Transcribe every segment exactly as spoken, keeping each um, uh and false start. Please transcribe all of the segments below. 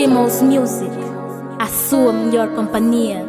G-Mouse Music, a sua melhor companhia.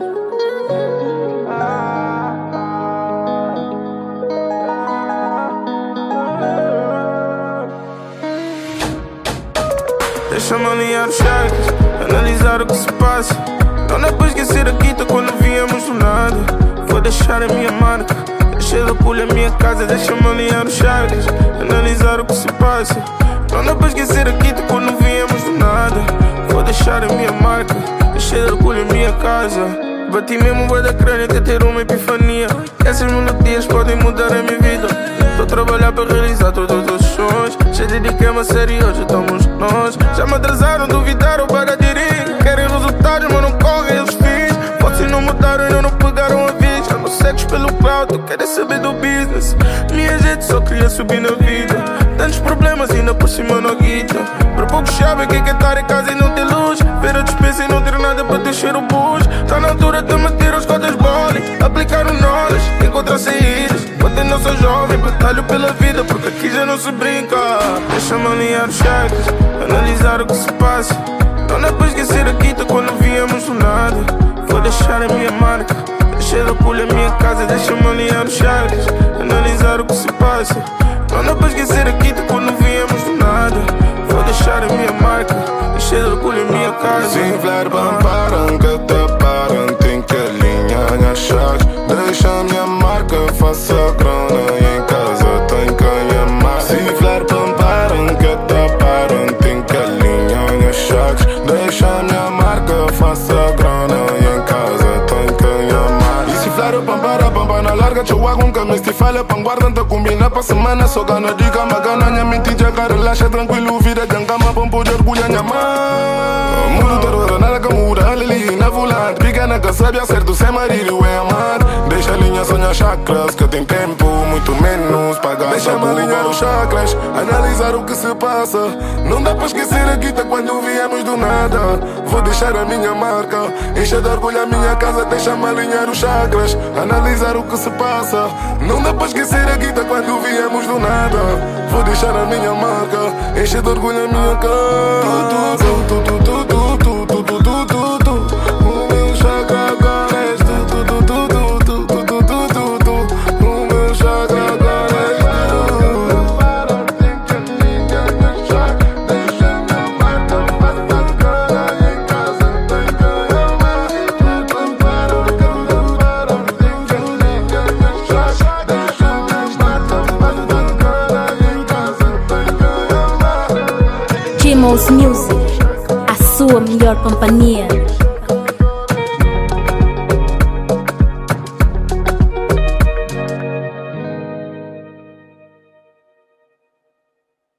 Deixa-me alinhar os chakras, analisar o que se passa. Não dá para esquecer a quinta quando viemos do nada. Vou deixar a minha marca, deixei de orgulho a minha casa. Deixa-me alinhar os chakras, analisar o que se passa. Não dá para esquecer a quinta quando viemos do nada. Vou deixar a minha marca, deixei de orgulho a minha casa. Bati mesmo bué da crânio até ter uma epifania. Essas melodias podem mudar a minha vida. Estou a trabalhar para realizar todos os sonhos. Já dediquei-me a sério, hoje estamos nós. Já me atrasaram, duvidaram para aderir. Querem resultados, mas não correm os fins. Vocês não mudaram, ainda não pegaram a vez. Já não segues pelo cloud, querem saber do business. Minha gente só queria subir na vida. Tantos problemas ainda por cima não guita. Por pouco sabem que é estar em casa e não ter luz. Ver a despesa e não ter nada para deixar o bus. Tá na altura de meter as cotas bole. Aplicar o knowledge, encontrar saídas. Quando eu não sou jovem, batalho pela vida, porque aqui já não se brinca. Deixa-me alinhar os chakras, analisar o que se passa. Não dá para esquecer a quinta quando viemos do nada. Vou deixar a minha marca, deixei de orgulho a minha casa. Deixa-me alinhar os chakras, analisar o que se passa. Não dá para esquecer a quinta quando viemos do nada. Vou deixar a minha marca, deixei de orgulho a minha casa. Sem flare, param, que te param. Tem que alinhar as chaves. Deixa a minha marca, faça grana e em casa tem que amar. Sem flare, param, que te param. Tem que alinhar as chaves. Deixa a minha marca, faça grana e em casa tem que amar. E se flare, pampara, pampa na larga. Chowa com camis, te falha, panguarda, te combina pra semana. Só gana de cama, gana, minha mente já cara. Relaxa, tranquilo, vida de cama, pampo de orgulho, minha mãe. Mundo terror, nada que muda, ali na volante. Pequena que sabe acerto, sem marido é amar. Deixa a linha sonhar chakras, que tem tempo, muito menos pagar. Deixa-me alinhar os chakras, analisar o que se passa. Não dá para esquecer a guita quando viemos do nada. Vou deixar a minha marca, encher de orgulho a minha casa. Deixa-me alinhar os chakras, analisar o que se passa. Não dá para esquecer a guita quando viemos do nada. Vou deixar a minha marca, encher de orgulho a minha casa. Tu, tu, tu, tu, tu, tu, tu, tu, tu, tu, tu. O meu chakra agora és tu, tu, tu, tu, tu, tu, tu, tu, tu, tu. O meu chakra agora és tu. Tem que alinhar as chaves. Deixa a minha marca, faça grana e em casa tem que amar. Tu param, tu param. Tem que alinhar as chaves. Deixa a minha marca, faça grana e em casa tem que amar. G-Mouse Music, a sua melhor companhia.